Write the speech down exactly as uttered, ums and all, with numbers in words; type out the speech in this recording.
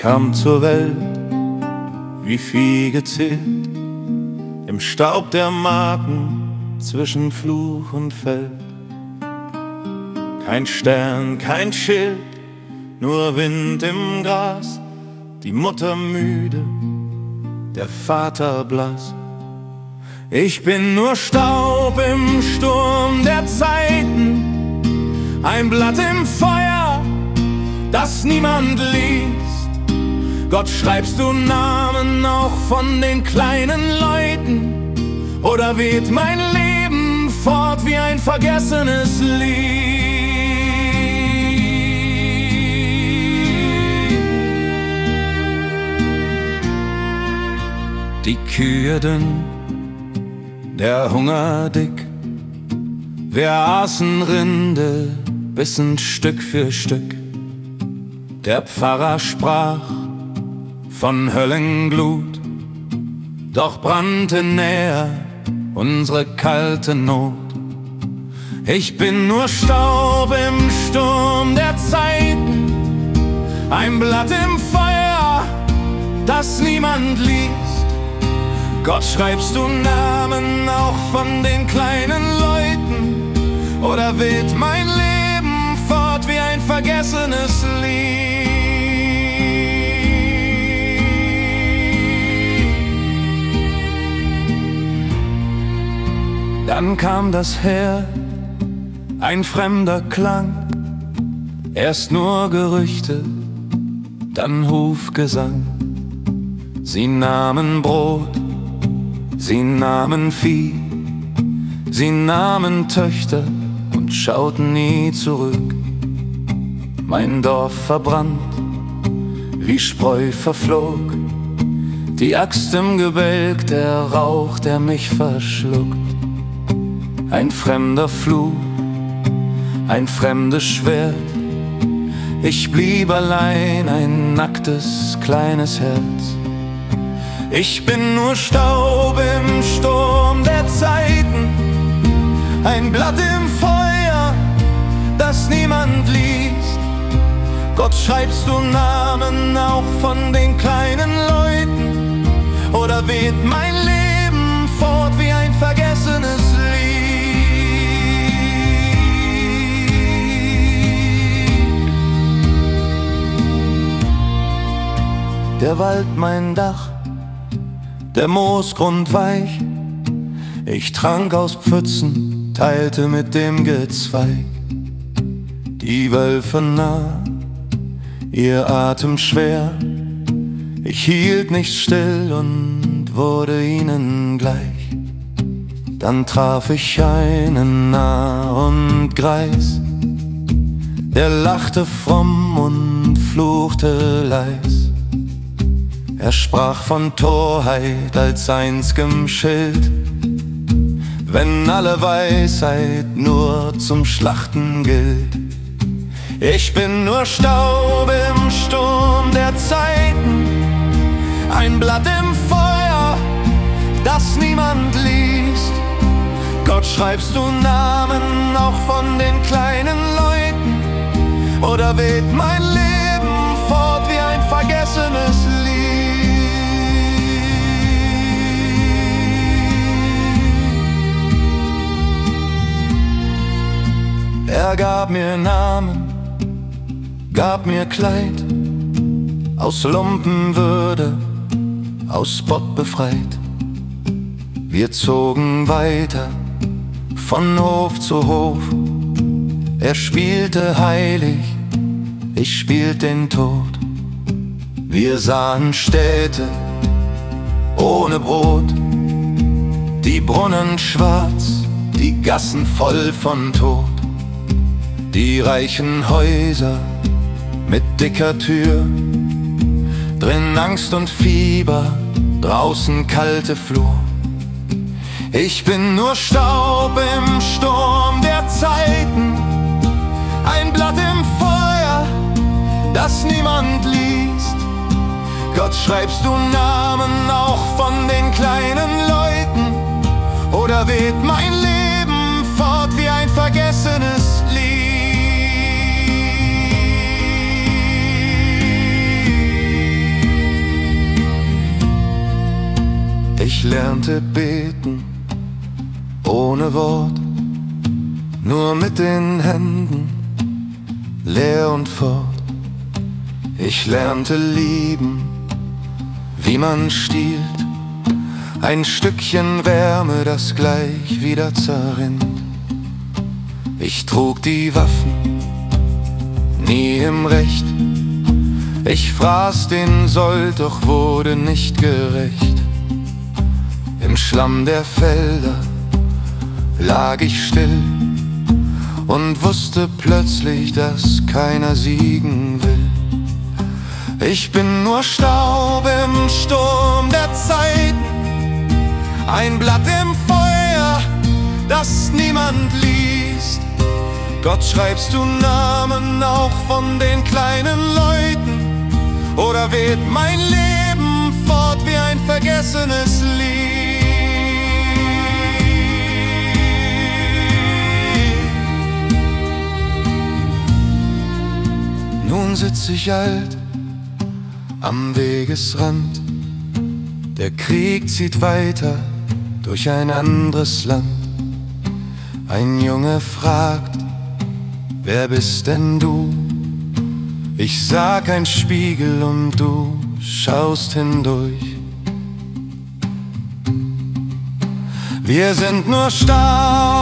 kam zur Welt wie Vieh gezählt, im Staub der Marken zwischen Fluch und Feld. Kein Stern, kein Schild, nur Wind im Gras, die Mutter müde, der Vater blass. Ich bin nur Staub im Sturm der Zeiten, ein Blatt im Feuer, das niemand liest. Gott, schreibst du Namen auch von den kleinen Leuten, oder weht mein Leben fort wie ein vergessenes Lied? Die Kühe dünn, der Hunger dick, wir aßen Rinde, bissen Stück für Stück. Der Pfarrer sprach von Höllenglut, doch brannte näher unsere kalte Not. Ich bin nur Staub im Sturm der Zeiten, ein Blatt im Feuer, das niemand liest. Gott, schreibst du Namen auch von den kleinen Leuten, oder weht mein Leben fort wie ein vergessenes Lied? Dann kam das Heer, ein fremder Klang, erst nur Gerüchte, dann Hufgesang. Sie nahmen Brot, sie nahmen Vieh, sie nahmen Töchter und schauten nie zurück. Mein Dorf verbrannt, wie Spreu verflog, die Axt im Gebälk, der Rauch, der mich verschluckt. Ein fremder Fluch, ein fremdes Schwert, ich blieb allein, ein nacktes, kleines Herz. Ich bin nur Staub im Sturm der Zeiten, ein Blatt im Feuer, das niemand liest. Gott, schreibst du Namen auch von den kleinen Leuten, oder weht mein Leben fort wie ein vergessenes Lied? Der Wald mein Dach, der Moosgrund weich, ich trank aus Pfützen, teilte mit dem Gezweig. Die Wölfe nah, ihr Atem schwer, ich hielt nicht still und wurde ihnen gleich. Dann traf ich einen Narr und Greis, der lachte fromm und fluchte leis. Er sprach von Torheit als einzigem Schild, wenn alle Weisheit nur zum Schlachten gilt. Ich bin nur Staub im Sturm der Zeiten, ein Blatt im Feuer, das niemand liest. Gott, schreibst du Namen auch von den kleinen Leuten, oder weht mein Leben fort wie ein vergessenes Lied? Er gab mir Namen, gab mir Kleid, aus Lumpenwürde, aus Spott befreit. Wir zogen weiter, von Hof zu Hof. Er spielte heilig, ich spielt den Tod. Wir sahen Städte ohne Brot, die Brunnen schwarz, die Gassen voll von Tod. Die reichen Häuser mit dicker Tür, drin Angst und Fieber, draußen kalte Flur. Ich bin nur Staub im Sturm der Zeiten, ein Blatt im Feuer, das niemand liest. Gott, schreibst du Namen auch von den kleinen Leuten, oder weht mein Leben fort wie ein vergessenes Lied? Ich lernte beten, ohne Wort, nur mit den Händen, leer und fort. Ich lernte lieben, wie man stiehlt, ein Stückchen Wärme, das gleich wieder zerrinnt. Ich trug die Waffen, nie im Recht. Ich fraß den Sold, doch wurde nicht gerecht. Im Schlamm der Felder lag ich still und wusste plötzlich, dass keiner siegen will. Ich bin nur Staub im Sturm der Zeiten, ein Blatt im Feuer, das niemand liest. Gott, schreibst du Namen auch von den kleinen Leuten, oder weht mein Leben fort wie ein vergessenes Lied? Nun sitz ich alt am Wegesrand, der Krieg zieht weiter durch ein anderes Land. Ein Junge fragt, wer bist denn du? Ich sag, ein Spiegel, und du schaust hindurch. Wir sind nur Staub